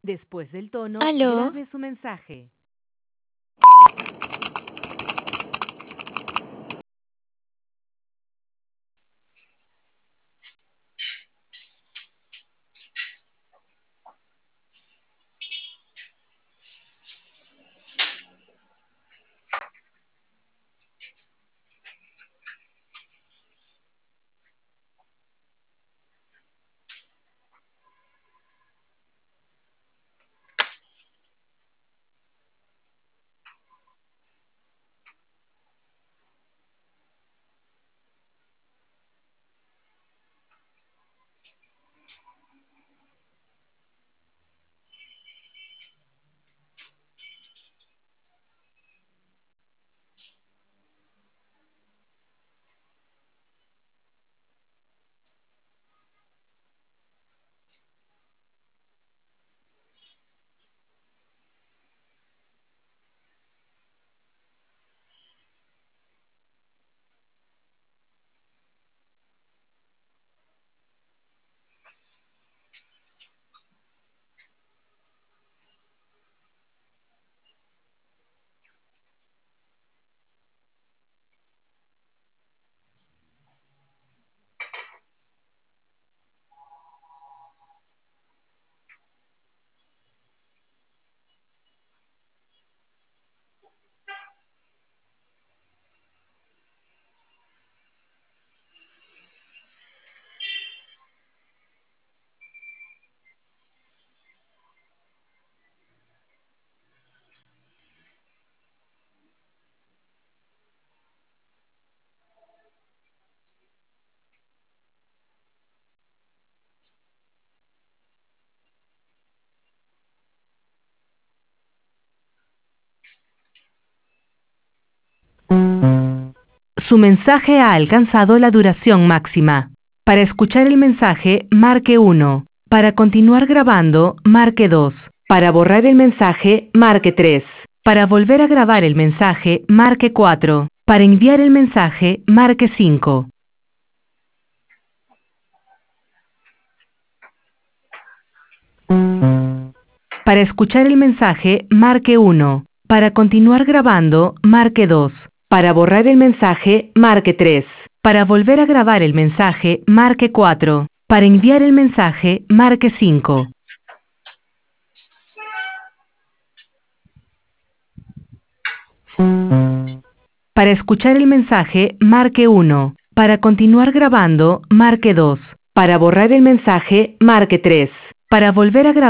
Después del tono, ¿Aló? grabe su mensaje. Su mensaje ha alcanzado la duración máxima. Para escuchar el mensaje, marque 1. Para continuar grabando, marque 2. Para borrar el mensaje, marque 3. Para volver a grabar el mensaje, marque 4. Para enviar el mensaje, marque 5. Para escuchar el mensaje, marque 1. Para continuar grabando, marque 2. Para borrar el mensaje, marque 3. Para volver a grabar el mensaje, marque 4. Para enviar el mensaje, marque 5. Para escuchar el mensaje, marque 1. Para continuar grabando, marque 2. Para borrar el mensaje, marque 3. Para volver a grabar